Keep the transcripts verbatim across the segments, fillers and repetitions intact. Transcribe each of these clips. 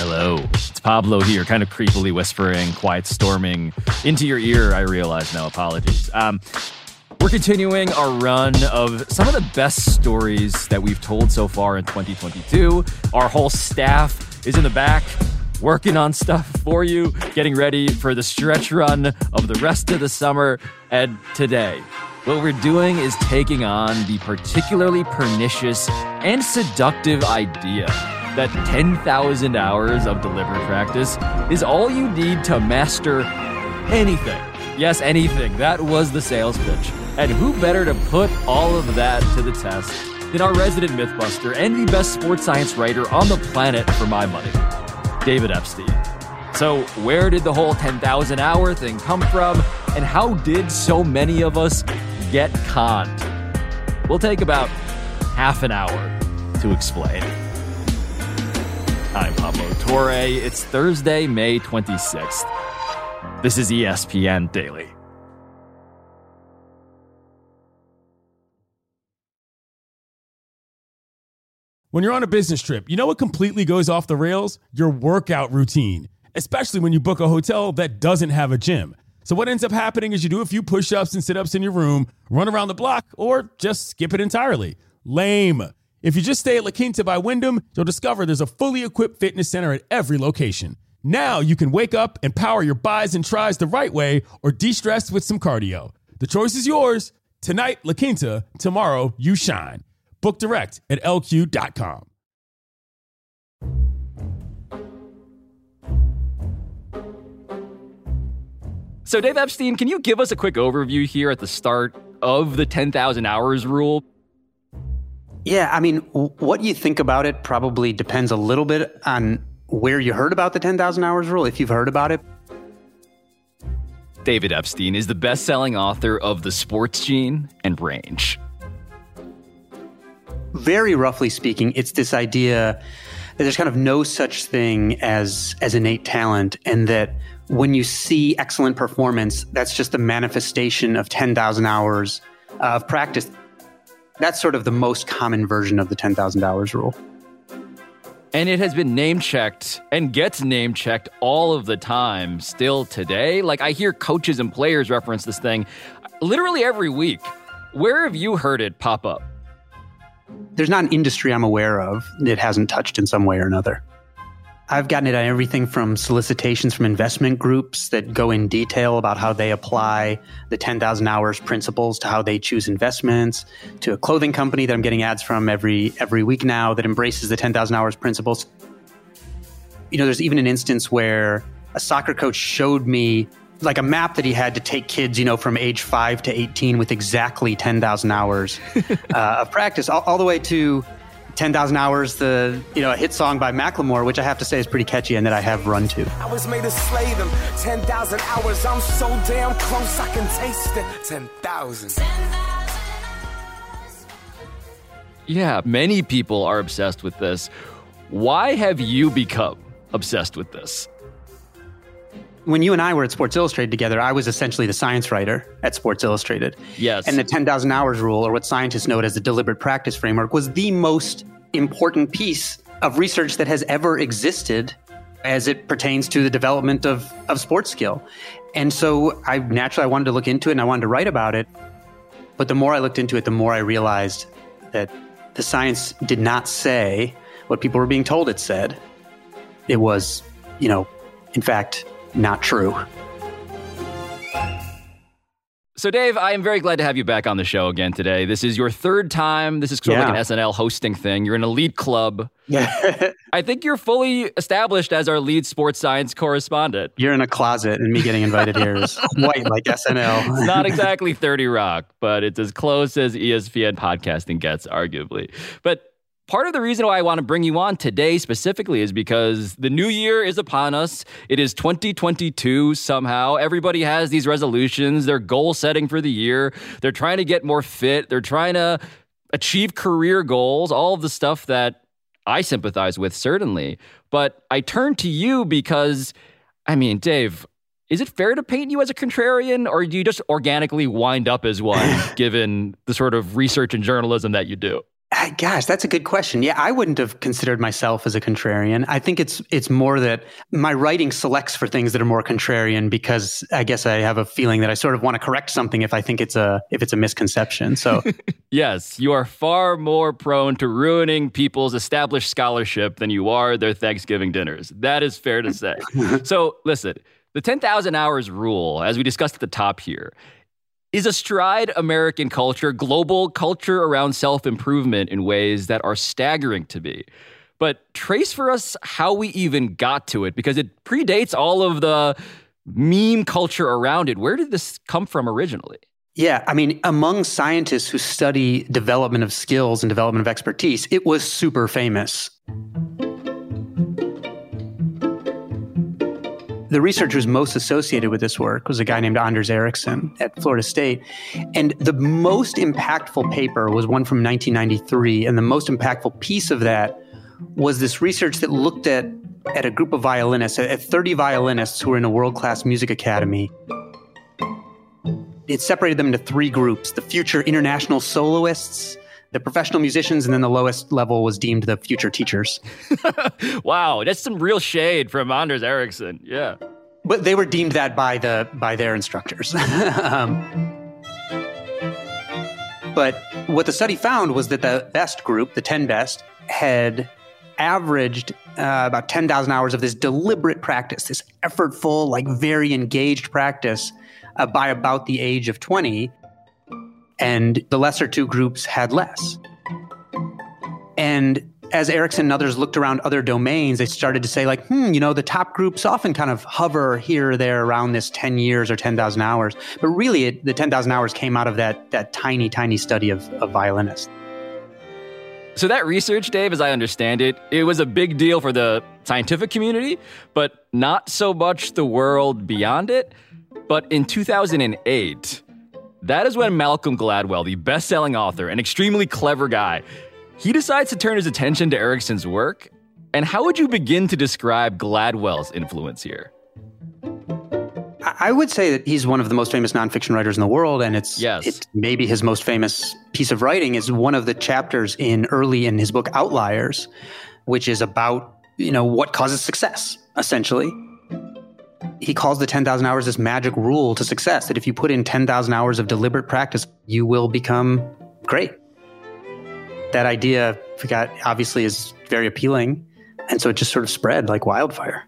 Hello, it's Pablo here, kind of creepily whispering, quiet storming into your ear. I realize now, apologies. Um, we're continuing our run of some of the best stories that we've told so far in twenty twenty-two. Our whole staff is in the back working on stuff for you, getting ready for the stretch run of the rest of the summer. And today, what we're doing is taking on the particularly pernicious and seductive idea that ten thousand hours of deliberate practice is all you need to master anything. Yes, anything. That was the sales pitch. And who better to put all of that to the test than our resident Mythbuster and the best sports science writer on the planet for my money, David Epstein. So where did the whole ten thousand hour thing come from, and how did so many of us get conned? We'll take about half an hour to explain. I'm Pablo Torre. It's Thursday, May twenty-sixth. This is E S P N Daily. When you're on a business trip, you know what completely goes off the rails? Your workout routine, especially when you book a hotel that doesn't have a gym. So what ends up happening is you do a few push-ups and sit-ups in your room, run around the block, or just skip it entirely. Lame. If you just stay at La Quinta by Wyndham, you'll discover there's a fully equipped fitness center at every location. Now you can wake up and power your buys and tries the right way or de-stress with some cardio. The choice is yours. Tonight, La Quinta. Tomorrow, you shine. Book direct at L Q dot com. So Dave Epstein, can you give us a quick overview here at the start of the ten thousand hours rule? Yeah, I mean, w- what you think about it probably depends a little bit on where you heard about the ten thousand hours rule, if you've heard about it. David Epstein is the best-selling author of The Sports Gene and Range. Very roughly speaking, it's this idea that there's kind of no such thing as, as innate talent, and that when you see excellent performance, that's just a manifestation of ten thousand hours of practice. That's sort of the most common version of the ten thousand hours rule. And it has been name-checked and gets name-checked all of the time still today. Like, I hear coaches and players reference this thing literally every week. Where have you heard it pop up? There's not an industry I'm aware of that hasn't touched in some way or another. I've gotten it on everything from solicitations from investment groups that go in detail about how they apply the ten thousand hours principles to how they choose investments, to a clothing company that I'm getting ads from every every week now that embraces the ten thousand hours principles. You know, there's even an instance where a soccer coach showed me like a map that he had to take kids, you know, from age five to eighteen with exactly ten thousand hours uh, of practice, all, all the way to ten thousand hours, the, you know, a hit song by Macklemore, which I have to say is pretty catchy and that I have run to. I was made to slay them. ten thousand hours, I'm so damn close, I can taste it. ten thousand. Yeah, many people are obsessed with this. Why have you become obsessed with this? When you and I were at Sports Illustrated together, I was essentially the science writer at Sports Illustrated. Yes. And the ten thousand hours rule, or what scientists note as the deliberate practice framework, was the most important piece of research that has ever existed as it pertains to the development of, of sports skill. And so I naturally I wanted to look into it and I wanted to write about it. But the more I looked into it, the more I realized that the science did not say what people were being told it said. It was, you know, in fact, not true. So, Dave, I am very glad to have you back on the show again today. This is your third time. This is sort of Yeah. like an S N L hosting thing. You're an elite club. Yeah. I think you're fully established as our lead sports science correspondent. You're in a closet and me getting invited here is quite like S N L. It's not exactly thirty Rock, but it's as close as E S P N podcasting gets, arguably. But part of the reason why I want to bring you on today specifically is because the new year is upon us. It is twenty twenty-two somehow. Everybody has these resolutions. They're goal setting for the year. They're trying to get more fit. They're trying to achieve career goals, all of the stuff that I sympathize with, certainly. But I turn to you because, I mean, Dave, is it fair to paint you as a contrarian, or do you just organically wind up as one, given the sort of research and journalism that you do? Uh, Gosh, that's a good question. Yeah, I wouldn't have considered myself as a contrarian. I think it's it's more that my writing selects for things that are more contrarian because I guess I have a feeling that I sort of want to correct something if I think it's a if it's a misconception. So yes, you are far more prone to ruining people's established scholarship than you are their Thanksgiving dinners. That is fair to say. So listen, the ten thousand hours rule, as we discussed at the top here, is astride American culture, global culture around self-improvement in ways that are staggering to me. But trace for us how we even got to it, because it predates all of the meme culture around it. Where did this come from originally? Yeah, I mean, among scientists who study development of skills and development of expertise, it was super famous. The researcher who's most associated with this work was a guy named Anders Ericsson at Florida State. And the most impactful paper was one from nineteen ninety-three. And the most impactful piece of that was this research that looked at, at a group of violinists, at thirty violinists who were in a world-class music academy. It separated them into three groups: the future international soloists, the professional musicians, and then the lowest level was deemed the future teachers. Wow, that's some real shade from Anders Ericsson. Yeah. But they were deemed that by the by their instructors. um, but what the study found was that the best group, the ten best, had averaged uh, about ten thousand hours of this deliberate practice, this effortful, like very engaged practice uh, by about the age of twenty. And the lesser two groups had less. And as Ericsson and others looked around other domains, they started to say, like, hmm, you know, the top groups often kind of hover here or there around this ten years or ten thousand hours. But really, it, the ten thousand hours came out of that that tiny, tiny study of, of violinists. So that research, Dave, as I understand it, it was a big deal for the scientific community, but not so much the world beyond it. But in two thousand eight... that is when Malcolm Gladwell, the best-selling author, an extremely clever guy, he decides to turn his attention to Ericsson's work. And how would you begin to describe Gladwell's influence here? I would say that he's one of the most famous nonfiction writers in the world, and it's, yes. it's maybe his most famous piece of writing is one of the chapters in early in his book Outliers, which is about, you know, what causes success, essentially. He calls the ten thousand hours this magic rule to success, that if you put in ten thousand hours of deliberate practice, you will become great. That idea, forgot, obviously is very appealing. And so it just sort of spread like wildfire.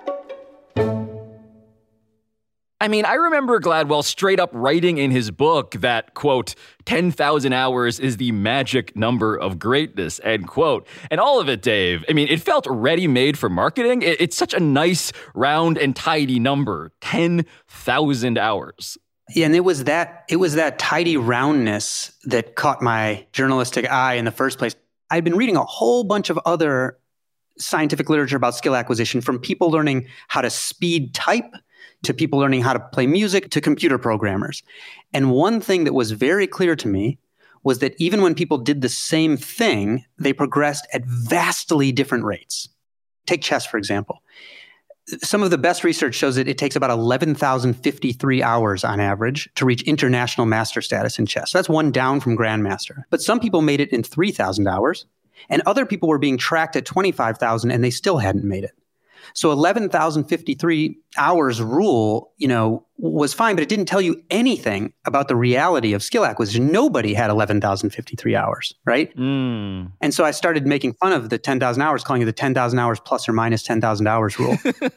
I mean, I remember Gladwell straight up writing in his book that, quote, ten thousand hours is the magic number of greatness, end quote. And all of it, Dave, I mean, it felt ready-made for marketing. It, it's such a nice, round, and tidy number, ten thousand hours. Yeah, and it was that it was that tidy roundness that caught my journalistic eye in the first place. I'd been reading a whole bunch of other scientific literature about skill acquisition, from people learning how to speed type to people learning how to play music, to computer programmers. And one thing that was very clear to me was that even when people did the same thing, they progressed at vastly different rates. Take chess, for example. Some of the best research shows that it takes about eleven thousand fifty-three hours on average to reach international master status in chess. So that's one down from grandmaster. But some people made it in three thousand hours, and other people were being tracked at twenty-five thousand and they still hadn't made it. So eleven thousand fifty-three hours rule, you know, was fine, but it didn't tell you anything about the reality of skill acquisition. Nobody had eleven thousand fifty-three hours, right? Mm. And so I started making fun of the ten thousand hours, calling it the ten thousand hours plus or minus ten thousand hours rule.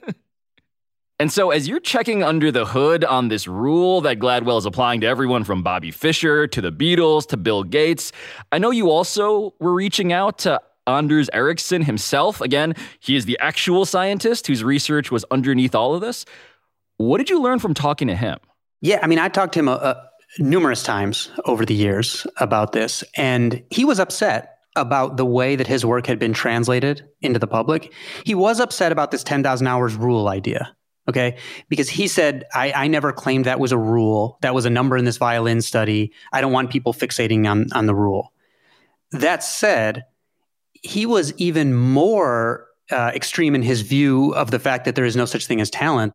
And so as you're checking under the hood on this rule that Gladwell is applying to everyone from Bobby Fischer to the Beatles to Bill Gates, I know you also were reaching out to Anders Ericsson himself. Again, he is the actual scientist whose research was underneath all of this. What did you learn from talking to him? Yeah, I mean, I talked to him uh, numerous times over the years about this, and he was upset about the way that his work had been translated into the public. He was upset about this ten thousand hours rule idea, okay? Because he said, I, I never claimed that was a rule. That was a number in this violin study. I don't want people fixating on, on the rule. That said, he was even more uh, extreme in his view of the fact that there is no such thing as talent.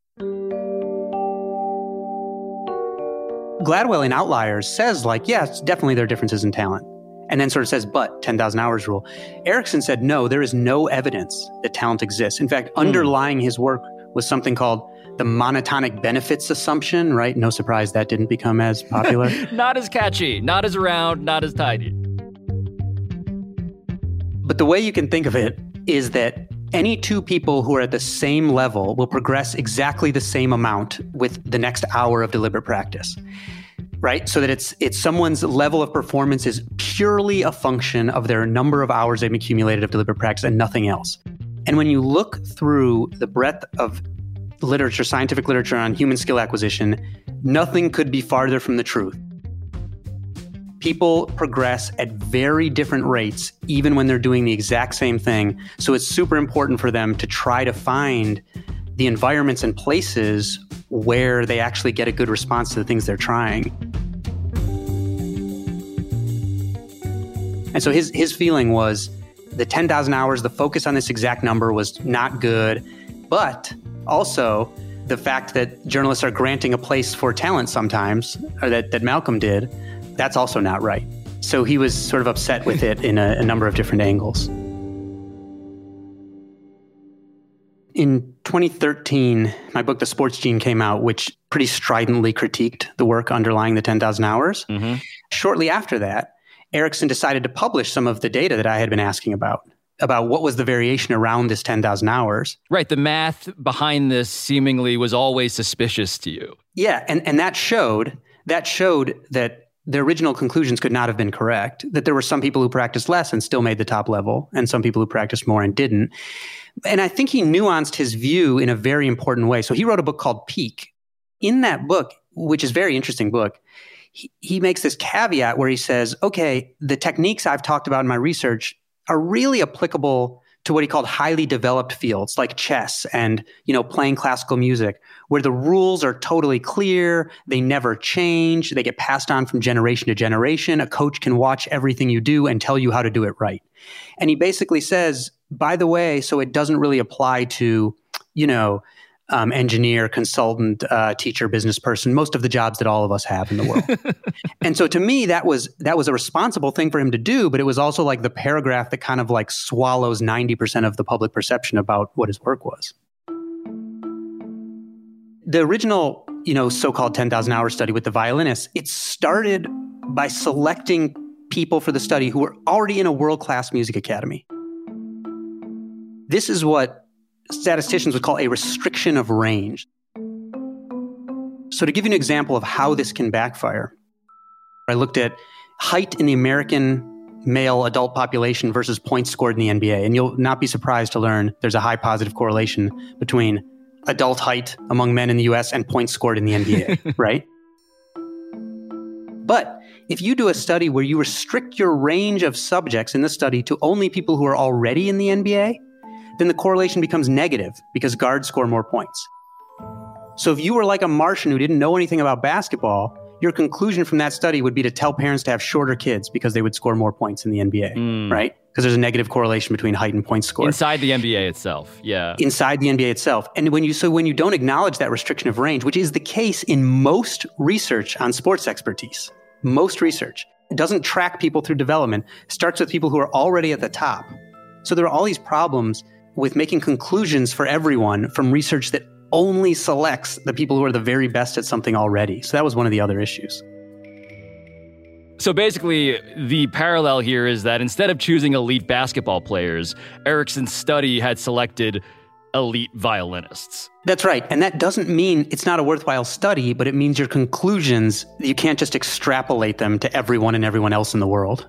Gladwell in Outliers says, like, yes, definitely there are differences in talent. and then sort of says, but ten thousand hours rule. Ericsson said, no, there is no evidence that talent exists. In fact, mm. underlying his work was something called the monotonic benefits assumption, right? No surprise that didn't become as popular. Not as catchy, not as round, not as tidy. But the way you can think of it is that any two people who are at the same level will progress exactly the same amount with the next hour of deliberate practice. Right? So that it's it's someone's level of performance is purely a function of their number of hours they've accumulated of deliberate practice and nothing else. And when you look through the breadth of literature, scientific literature on human skill acquisition, nothing could be farther from the truth. People progress at very different rates, even when they're doing the exact same thing. So it's super important for them to try to find the environments and places where they actually get a good response to the things they're trying. And so his his feeling was the ten thousand hours, the focus on this exact number was not good, but also the fact that journalists are granting a place for talent sometimes, or that, that Malcolm did, that's also not right. So he was sort of upset with it in a, a number of different angles. In twenty thirteen, my book, The Sports Gene, came out, which pretty stridently critiqued the work underlying the ten thousand hours. Mm-hmm. Shortly after that, Ericsson decided to publish some of the data that I had been asking about, about what was the variation around this ten thousand hours. Right. The math behind this seemingly was always suspicious to you. Yeah. And, and that showed that showed that the original conclusions could not have been correct, that there were some people who practiced less and still made the top level, and some people who practiced more and didn't. And I think he nuanced his view in a very important way. So he wrote a book called Peak. In that book, which is a very interesting book, he, he makes this caveat where he says, okay, the techniques I've talked about in my research are really applicable to what he called highly developed fields like chess and, you know, playing classical music, where the rules are totally clear, they never change, they get passed on from generation to generation. A coach can watch everything you do and tell you how to do it right. And he basically says, by the way, so it doesn't really apply to, you know, um, engineer, consultant, uh, teacher, business person, most of the jobs that all of us have in the world. And so to me, that was that was a responsible thing for him to do, but it was also like the paragraph that kind of like swallows ninety percent of the public perception about what his work was. The original, you know, so-called ten thousand hour study with the violinists, it started by selecting people for the study who were already in a world-class music academy. This is what statisticians would call a restriction of range. So to give you an example of how this can backfire, I looked at height in the American male adult population versus points scored in the N B A. And you'll not be surprised to learn there's a high positive correlation between adult height among men in the U S and points scored in the N B A, right? But if you do a study where you restrict your range of subjects in the study to only people who are already in the N B A, then the correlation becomes negative because guards score more points. So if you were like a Martian who didn't know anything about basketball, your conclusion from that study would be to tell parents to have shorter kids because they would score more points in the N B A, mm. right? Because there's a negative correlation between height and points scored. Inside the N B A itself, yeah. Inside the N B A itself. And when you so when you don't acknowledge that restriction of range, which is the case in most research on sports expertise, most research, it doesn't track people through development, it starts with people who are already at the top. So there are all these problems with making conclusions for everyone from research that only selects the people who are the very best at something already. So that was one of the other issues. So basically, the parallel here is that instead of choosing elite basketball players, Ericsson's study had selected elite violinists. That's right. And that doesn't mean it's not a worthwhile study, but it means your conclusions, you can't just extrapolate them to everyone and everyone else in the world.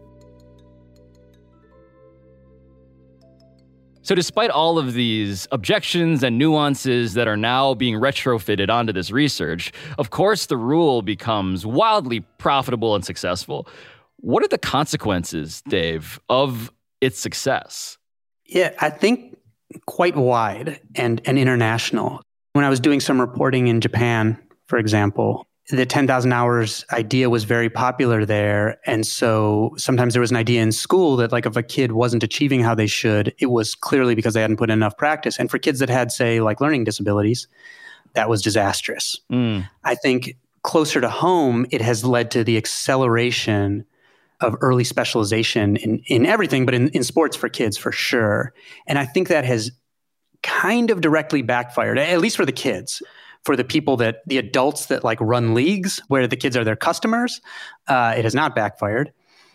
So despite all of these objections and nuances that are now being retrofitted onto this research, of course the rule becomes wildly profitable and successful. What are the consequences, Dave, of its success? Yeah, I think quite wide and, and international. When I was doing some reporting in Japan, for example, the ten thousand hours idea was very popular there. And so sometimes there was an idea in school that like if a kid wasn't achieving how they should, it was clearly because they hadn't put in enough practice. And for kids that had, say, like learning disabilities, that was disastrous. Mm. I think closer to home, it has led to the acceleration of early specialization in, in everything, but in, in sports for kids for sure. And I think that has kind of directly backfired, at least for the kids. For the people that, the adults that like run leagues where the kids are their customers, uh, it has not backfired.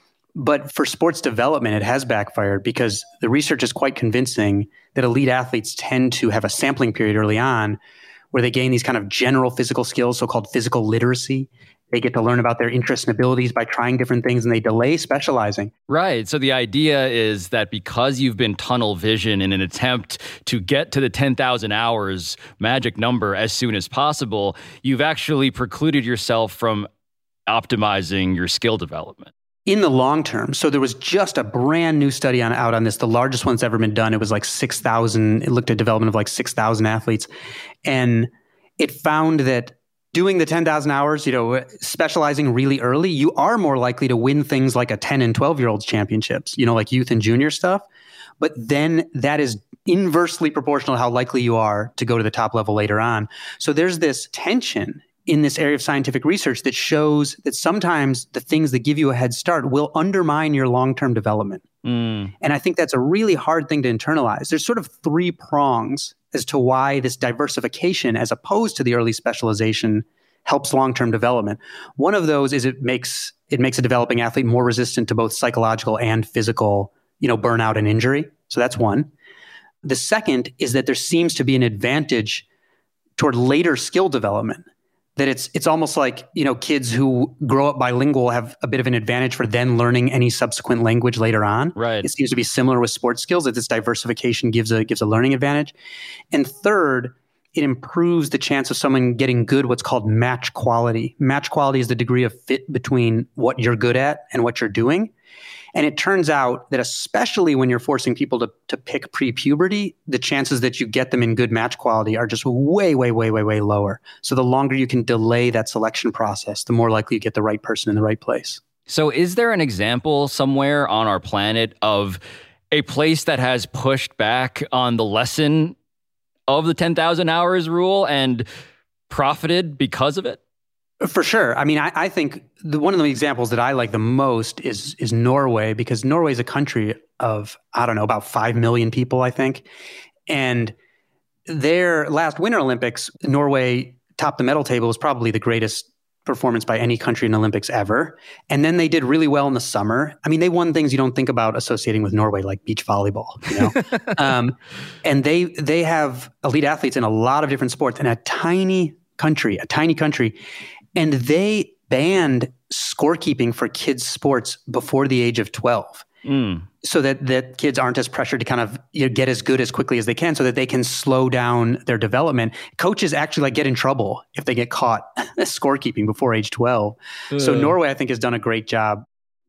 But for sports development, it has backfired because the research is quite convincing that elite athletes tend to have a sampling period early on where they gain these kind of general physical skills, so-called physical literacy. They get to learn about their interests and abilities by trying different things, and they delay specializing. Right. So the idea is that because you've been tunnel vision in an attempt to get to the ten thousand hours magic number as soon as possible, you've actually precluded yourself from optimizing your skill development. In the long term. So there was just a brand new study on out on this, the largest one that's ever been done. It was like six thousand. It looked at development of like six thousand athletes. And it found that doing the ten thousand hours, you know, specializing really early, you are more likely to win things like a ten and twelve year olds championships, you know, like youth and junior stuff. But then that is inversely proportional to how likely you are to go to the top level later on. So there's this tension in this area of scientific research that shows that sometimes the things that give you a head start will undermine your long-term development. Mm. And I think that's a really hard thing to internalize. There's sort of three prongs as to why this diversification, as opposed to the early specialization, helps long-term development. One of those is it makes it makes a developing athlete more resistant to both psychological and physical, you know, burnout and injury. So that's one. The second is that there seems to be an advantage toward later skill development. That it's it's almost like, you know, kids who grow up bilingual have a bit of an advantage for then learning any subsequent language later on. Right. It seems to be similar with sports skills, that this diversification gives a gives a learning advantage. And third, it improves the chance of someone getting good, what's called match quality. Match quality is the degree of fit between what you're good at and what you're doing. And it turns out that especially when you're forcing people to, to pick pre-puberty, the chances that you get them in good match quality are just way, way, way, way, way lower. So the longer you can delay that selection process, the more likely you get the right person in the right place. So is there an example somewhere on our planet of a place that has pushed back on the lesson of the ten thousand hours rule and profited because of it? For sure. I mean, I, I think the, one of the examples that I like the most is is Norway, because Norway is a country of, I don't know, about five million people, I think. And their last Winter Olympics, Norway topped the medal table, was probably the greatest performance by any country in Olympics ever. And then they did really well in the summer. I mean, they won things you don't think about associating with Norway, like beach volleyball, you know? um, and they they have elite athletes in a lot of different sports, in a tiny country, a tiny country. And they banned scorekeeping for kids' sports before the age of twelve. Mm. So that, that kids aren't as pressured to kind of, you know, get as good as quickly as they can, so that they can slow down their development. Coaches actually like get in trouble if they get caught scorekeeping before age twelve. Uh. So Norway, I think, has done a great job.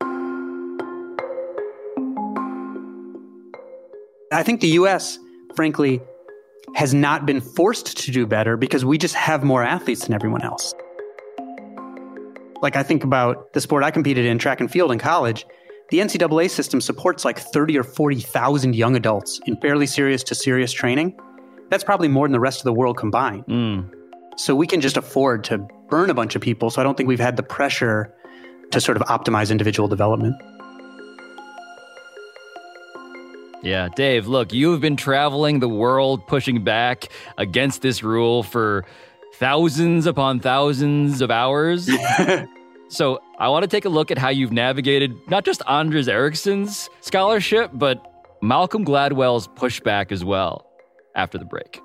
I think the U S, frankly, has not been forced to do better because we just have more athletes than everyone else. Like, I think about the sport I competed in, track and field, in college. The N C double A system supports like thirty or forty thousand young adults in fairly serious to serious training. That's probably more than the rest of the world combined. Mm. So we can just afford to burn a bunch of people. So I don't think we've had the pressure to sort of optimize individual development. Yeah, Dave, look, you have been traveling the world pushing back against this rule for thousands upon thousands of hours. So I want to take a look at how you've navigated not just Anders Ericsson's scholarship, but Malcolm Gladwell's pushback as well after the break.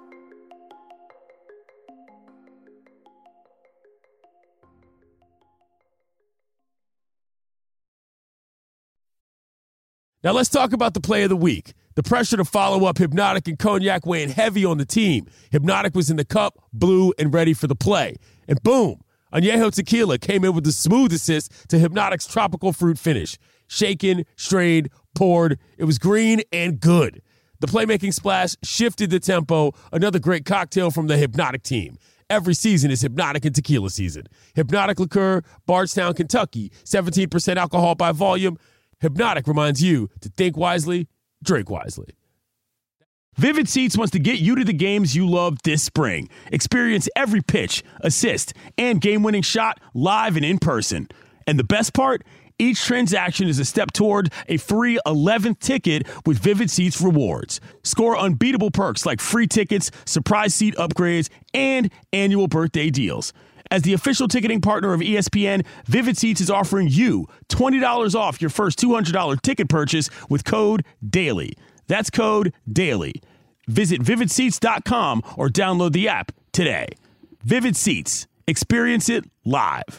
Now let's talk about the play of the week. The pressure to follow up Hypnotic and Cognac weighing heavy on the team. Hypnotic was in the cup, blue, and ready for the play. And boom, Añejo Tequila came in with the smooth assist to Hypnotic's tropical fruit finish. Shaken, strained, poured. It was green and good. The playmaking splash shifted the tempo. Another great cocktail from the Hypnotic team. Every season is Hypnotic and Tequila season. Hypnotic Liqueur, Bardstown, Kentucky. seventeen percent alcohol by volume. Hypnotic reminds you to think wisely, drink wisely. Vivid Seats wants to get you to the games you love this spring. Experience every pitch, assist, and game-winning shot live and in person. And the best part? Each transaction is a step toward a free eleventh ticket with Vivid Seats rewards. Score unbeatable perks like free tickets, surprise seat upgrades, and annual birthday deals. As the official ticketing partner of E S P N, Vivid Seats is offering you twenty dollars off your first two hundred dollars ticket purchase with code DAILY. That's code DAILY. Visit vivid seats dot com or download the app today. Vivid Seats. Experience it live.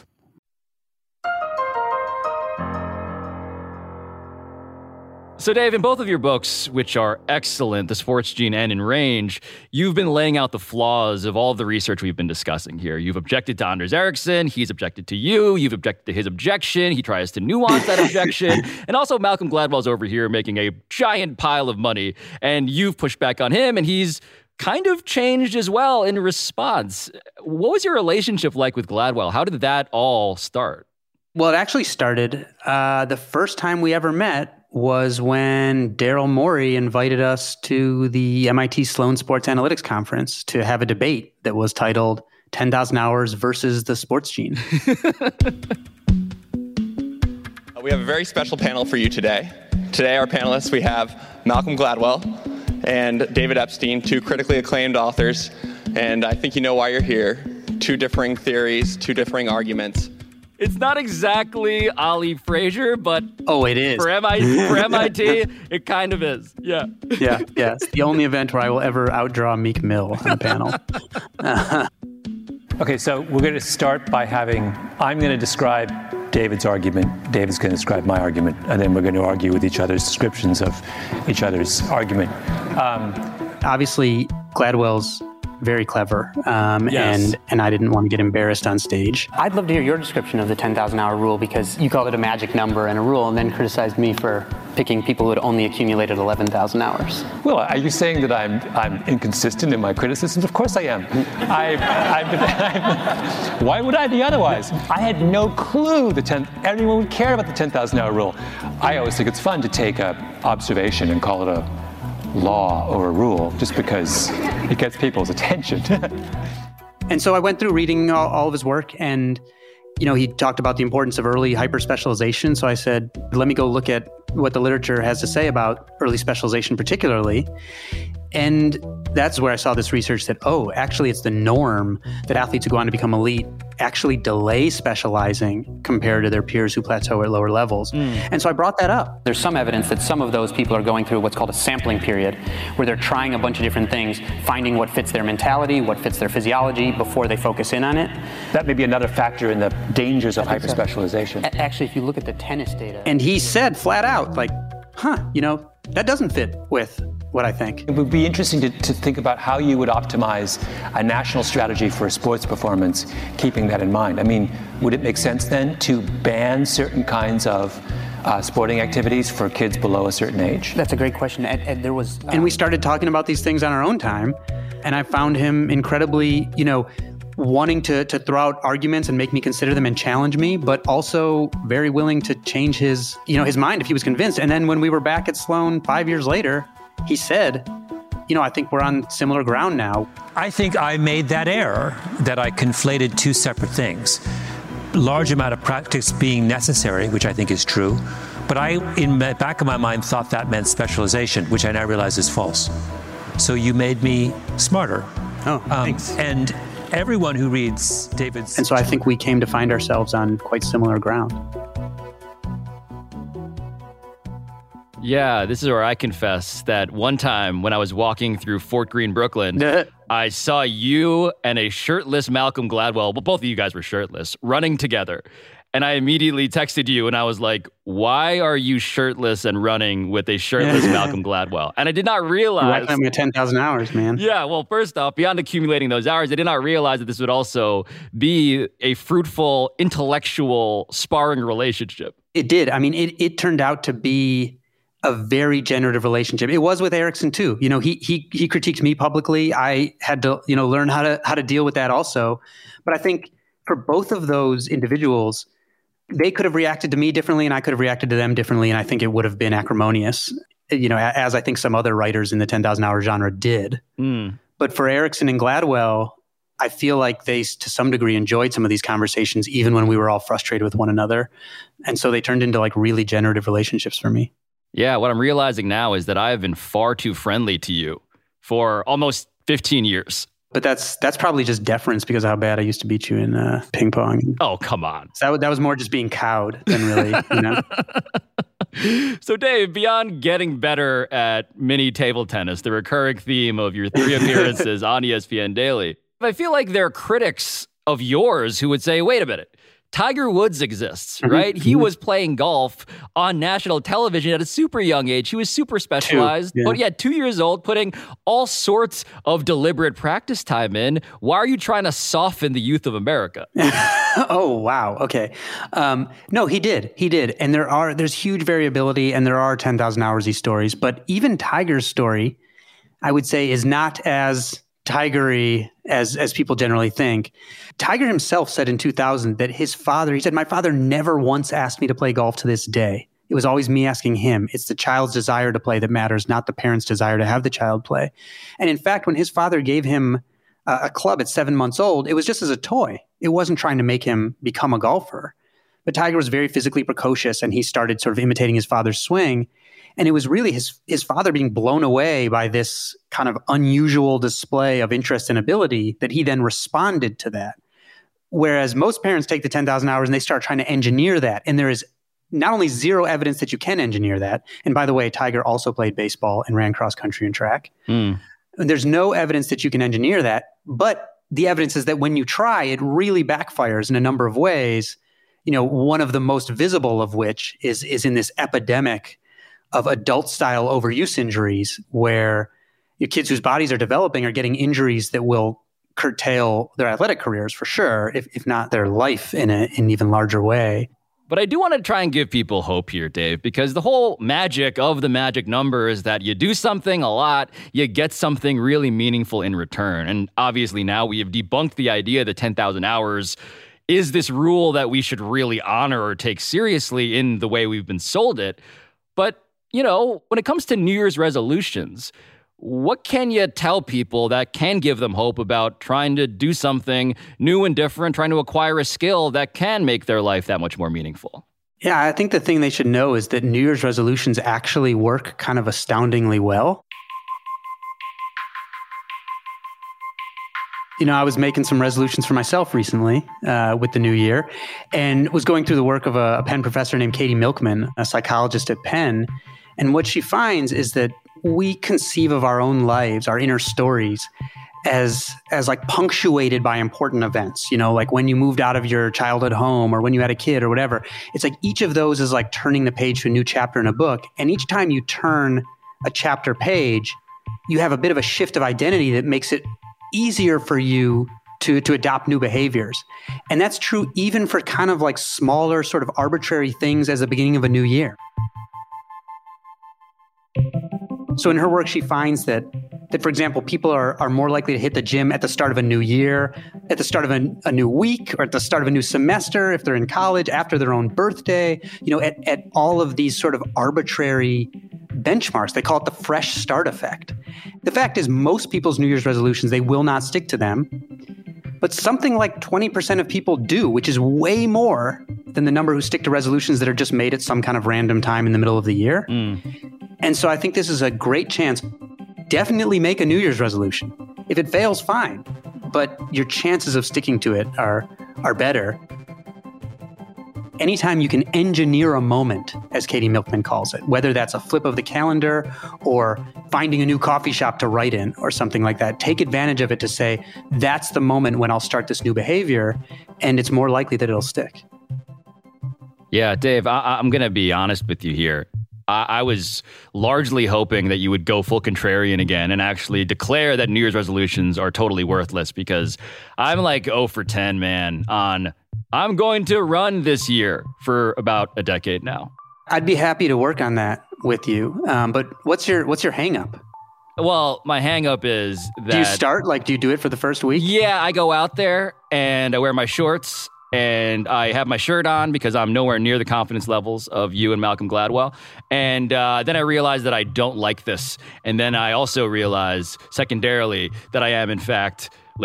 So, Dave, in both of your books, which are excellent, The Sports Gene and In Range, you've been laying out the flaws of all of the research we've been discussing here. You've objected to Anders Ericsson. He's objected to you. You've objected to his objection. He tries to nuance that objection. And also, Malcolm Gladwell's over here making a giant pile of money, and you've pushed back on him, and he's kind of changed as well in response. What was your relationship like with Gladwell? How did that all start? Well, it actually started uh, the first time we ever met was when Daryl Morey invited us to the M I T Sloan Sports Analytics Conference to have a debate that was titled ten thousand Hours versus the Sports Gene. We have a very special panel for you today. Today, our panelists, we have Malcolm Gladwell and David Epstein, two critically acclaimed authors. And I think you know why you're here. Two differing theories, two differing arguments. It's not exactly Ali Frazier, but oh, it is for M I T. For M I T, it kind of is. Yeah, yeah, yeah. It's the only event where I will ever outdraw Meek Mill on the panel. Uh-huh. Okay, so we're going to start by having. I'm going to describe David's argument. David's going to describe my argument, and then we're going to argue with each other's descriptions of each other's argument. Um, Obviously, Gladwell's very clever, um, yes. and and I didn't want to get embarrassed on stage. I'd love to hear your description of the ten thousand hour rule, because you called it a magic number and a rule, and then criticized me for picking people who had only accumulated eleven thousand hours. Well, are you saying that I'm I'm inconsistent in my criticisms? Of course I am. I, I, I, why would I be otherwise? I had no clue the ten, anyone would care about the ten thousand hour rule. I always think it's fun to take a observation and call it a law or a rule just because it gets people's attention. And so I went through reading all, all of his work, and you know, he talked about the importance of early hyper-specialization. So I said, let me go look at what the literature has to say about early specialization particularly. And that's where I saw this research that, oh, actually it's the norm that athletes who go on to become elite actually delay specializing compared to their peers who plateau at lower levels. Mm. And so I brought that up. There's some evidence that some of those people are going through what's called a sampling period, where they're trying a bunch of different things, finding what fits their mentality, what fits their physiology before they focus in on it. That may be another factor in the dangers of hyperspecialization. So. Actually, if you look at the tennis data. And he said flat out, like, huh, you know, that doesn't fit with what I think. It would be interesting to, to think about how you would optimize a national strategy for sports performance, keeping that in mind. I mean, would it make sense then to ban certain kinds of uh, sporting activities for kids below a certain age? That's a great question. And, and there was, um, and we started talking about these things on our own time, and I found him incredibly, you know, wanting to to throw out arguments and make me consider them and challenge me, but also very willing to change his, you know, his mind if he was convinced. And then when we were back at Sloan five years later, he said, you know, I think we're on similar ground now. I think I made that error, that I conflated two separate things. Large amount of practice being necessary, which I think is true, but I, in the back of my mind, thought that meant specialization, which I now realize is false. So you made me smarter. Oh, um, thanks. And everyone who reads David's... And so I think we came to find ourselves on quite similar ground. Yeah, this is where I confess that one time when I was walking through Fort Greene, Brooklyn, I saw you and a shirtless Malcolm Gladwell, but both of you guys were shirtless, running together. And I immediately texted you and I was like, why are you shirtless and running with a shirtless Malcolm Gladwell? And I did not realize... Right, I'm at ten thousand hours, man. Yeah, well, first off, beyond accumulating those hours, I did not realize that this would also be a fruitful, intellectual sparring relationship. It did. I mean, it, it turned out to be a very generative relationship. It was with Ericsson too. You know, he he he critiqued me publicly. I had to, you know, learn how to how to deal with that also. But I think for both of those individuals, they could have reacted to me differently and I could have reacted to them differently. And I think it would have been acrimonious, you know, as I think some other writers in the ten thousand hour genre did. Mm. But for Ericsson and Gladwell, I feel like they, to some degree, enjoyed some of these conversations, even when we were all frustrated with one another. And so they turned into like really generative relationships for me. Yeah, what I'm realizing now is that I have been far too friendly to you for almost fifteen years. But that's that's probably just deference because of how bad I used to beat you in uh, ping pong. Oh, come on. So that, that was more just being cowed than really, you know. So, Dave, beyond getting better at mini table tennis, the recurring theme of your three appearances on E S P N Daily, I feel like there are critics of yours who would say, wait a minute, Tiger Woods exists, right? Mm-hmm. He was playing golf on national television at a super young age. He was super specialized, two, yeah. but yeah, two years old, putting all sorts of deliberate practice time in. Why are you trying to soften the youth of America? Oh, wow. Okay. Um, no, he did. He did. And there are, there's huge variability and there are ten thousand hoursy stories, but even Tiger's story, I would say, is not as Tiger-y as, as people generally think. Tiger himself said in two thousand that his father, he said, my father never once asked me to play golf to this day. It was always me asking him. It's the child's desire to play that matters, not the parent's desire to have the child play. And in fact, when his father gave him a, a club at seven months old, it was just as a toy. It wasn't trying to make him become a golfer. But Tiger was very physically precocious and he started sort of imitating his father's swing. And it was really his his father being blown away by this kind of unusual display of interest and ability that he then responded to that. Whereas most parents take the ten thousand hours and they start trying to engineer that. And there is not only zero evidence that you can engineer that. And by the way, Tiger also played baseball and ran cross country and track. Mm. And there's no evidence that you can engineer that. But the evidence is that when you try, it really backfires in a number of ways. You know, one of the most visible of which is is in this epidemic of adult-style overuse injuries where your kids whose bodies are developing are getting injuries that will curtail their athletic careers for sure, if, if not their life in, a, in an even larger way. But I do want to try and give people hope here, Dave, because the whole magic of the magic number is that you do something a lot, you get something really meaningful in return. And obviously now we have debunked the idea that ten thousand hours is this rule that we should really honor or take seriously in the way we've been sold it. But you know, when it comes to New Year's resolutions, what can you tell people that can give them hope about trying to do something new and different, trying to acquire a skill that can make their life that much more meaningful? Yeah, I think the thing they should know is that New Year's resolutions actually work kind of astoundingly well. You know, I was making some resolutions for myself recently uh, with the new year and was going through the work of a, a Penn professor named Katie Milkman, a psychologist at Penn. And what she finds is that we conceive of our own lives, our inner stories, as as like punctuated by important events, you know, like when you moved out of your childhood home or when you had a kid or whatever. It's like each of those is like turning the page to a new chapter in a book. And each time you turn a chapter page, you have a bit of a shift of identity that makes it easier for you to, to adopt new behaviors. And that's true even for kind of like smaller sort of arbitrary things as the beginning of a new year. So in her work, she finds that, that for example, people are, are more likely to hit the gym at the start of a new year, at the start of a, a new week, or at the start of a new semester, if they're in college, after their own birthday, you know, at, at all of these sort of arbitrary benchmarks. They call it the fresh start effect. The fact is, most people's New Year's resolutions, they will not stick to them. But something like twenty percent of people do, which is way more than the number who stick to resolutions that are just made at some kind of random time in the middle of the year. Mm. And so I think this is a great chance. Definitely make a New Year's resolution. If it fails, fine. But your chances of sticking to it are are better. Anytime you can engineer a moment, as Katie Milkman calls it, whether that's a flip of the calendar or finding a new coffee shop to write in or something like that, take advantage of it to say, that's the moment when I'll start this new behavior, and it's more likely that it'll stick. Yeah, Dave, I- I'm going to be honest with you here. I-, I was largely hoping that you would go full contrarian again and actually declare that New Year's resolutions are totally worthless, because I'm like oh for ten, man, on I'm going to run this year for about a decade now. I'd be happy to work on that with you. Um, but what's your what's your hang up? Well, my hang up is that... Do you start? Like, do you do it for the first week? Yeah, I go out there and I wear my shorts and I have my shirt on because I'm nowhere near the confidence levels of you and Malcolm Gladwell. And uh, then I realize that I don't like this. And then I also realize, secondarily, that I am, in fact, lazy.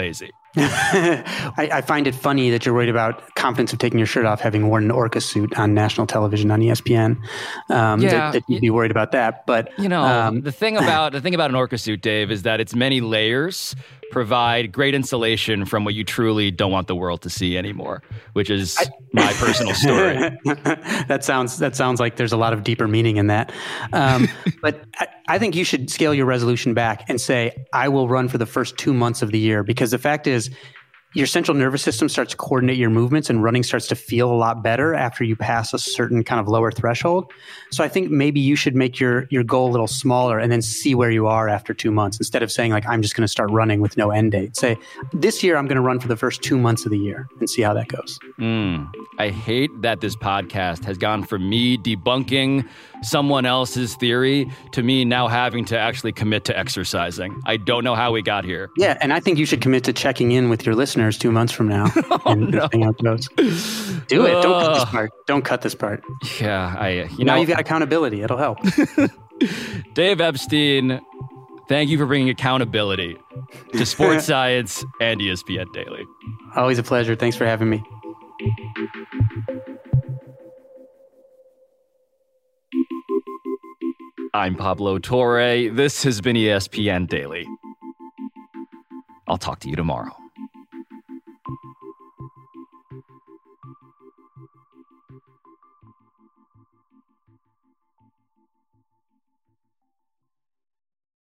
I, I find it funny that you're worried about confidence of taking your shirt off, having worn an orca suit on national television on E S P N. Um, Yeah, that, that you'd be worried about that, but You know, um, the thing about the thing about an orca suit, Dave, is that its many layers provide great insulation from what you truly don't want the world to see anymore, which is I, my personal story. that sounds that sounds like there's a lot of deeper meaning in that. Um, but I, I think you should scale your resolution back and say, I will run for the first two months of the year, because the fact is, your central nervous system starts to coordinate your movements, and running starts to feel a lot better after you pass a certain kind of lower threshold. So I think maybe you should make your, your goal a little smaller and then see where you are after two months instead of saying, like, I'm just going to start running with no end date. Say, this year I'm going to run for the first two months of the year and see how that goes. Mm, I hate that this podcast has gone from me debunking someone else's theory to me now having to actually commit to exercising. I don't know how we got here. Yeah, and I think you should commit to checking in with your listeners two months from now. oh, and no. seeing how it goes. Do it. Don't cut this part. Don't cut this part. Yeah, I. You now know, you've got accountability. It'll help. Dave Epstein, thank you for bringing accountability to Sports Science and E S P N Daily. Always a pleasure. Thanks for having me. I'm Pablo Torre. This has been E S P N Daily. I'll talk to you tomorrow.